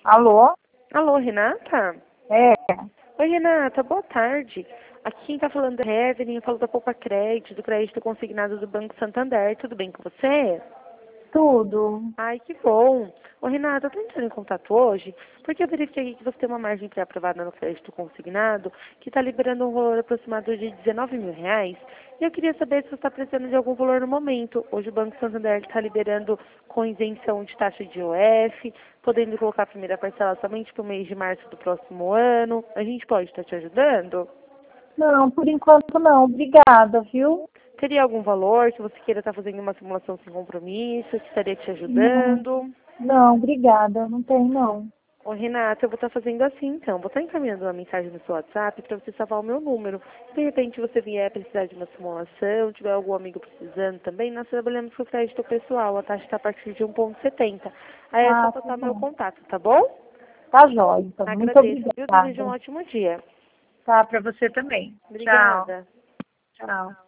Alô? Alô, Renata? É, Oi, Renata, boa tarde. Aqui quem tá falando é Evelyn, eu falo da Poupa Crédito, do crédito consignado do Banco Santander. Tudo bem com você? tudo. Ai, que bom. Ô, Renata, eu tô entrando em contato hoje porque eu verifiquei que você tem uma margem pré-aprovada no crédito consignado que está liberando um valor aproximado de R$ 19.000. E eu queria saber se você está precisando de algum valor no momento. Hoje o Banco Santander está liberando com isenção de taxa de IOF, podendo colocar a primeira parcela somente para o mês de março do próximo ano. A gente pode estar te ajudando? Não, por enquanto não. Obrigada, viu? Teria algum valor que você queira estar fazendo uma simulação sem compromisso, que estaria te Não, ajudando? não, obrigada. Não tem, não. Ô, Renata, eu vou estar fazendo assim, então. Vou estar encaminhando uma mensagem no seu WhatsApp para você salvar o meu número. Se de repente você vier precisar de uma simulação, tiver algum amigo precisando também, nós trabalhamos com crédito pessoal. A taxa está a partir de 1,70. Aí é só Ah, tá passar meu bom. contato, tá bom? Tá jóia, então. Muito Agradeço, viu? Desejo um obrigada. ótimo dia. Tá, para você também. Tchau. Obrigada. Tchau.